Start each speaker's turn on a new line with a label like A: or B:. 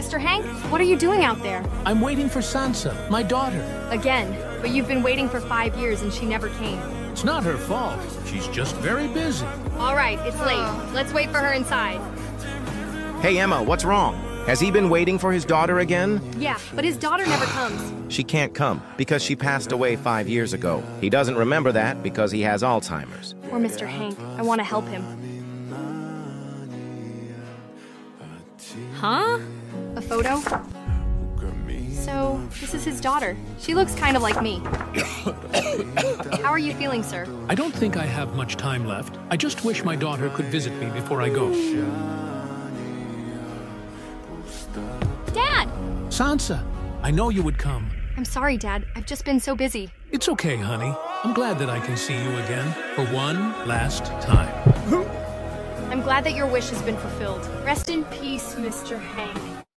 A: Mr. Hank, what are you doing out there?
B: I'm waiting for Sansa, my daughter.
A: Again, but you've been waiting for 5 years and she never came.
B: It's not her fault. She's just very busy.
A: All right, it's late. Let's wait for her inside.
C: Hey, Emma, what's wrong? Has he been waiting for his daughter again?
A: Yeah, but his daughter never comes.
C: She can't come because she passed away 5 years ago. He doesn't remember that because he has Alzheimer's.
A: Poor Mr. Hank. I want to help him. Huh? A photo? So, this is his daughter. She looks kind of like me. How are you feeling, sir?
B: I don't think I have much time left. I just wish my daughter could visit me before I go.
A: Dad!
B: Sansa, I know you would come.
A: I'm sorry, Dad. I've just been so busy.
B: It's okay, honey. I'm glad that I can see you again for one last time.
A: I'm glad that your wish has been fulfilled. Rest in peace, Mr. Hank.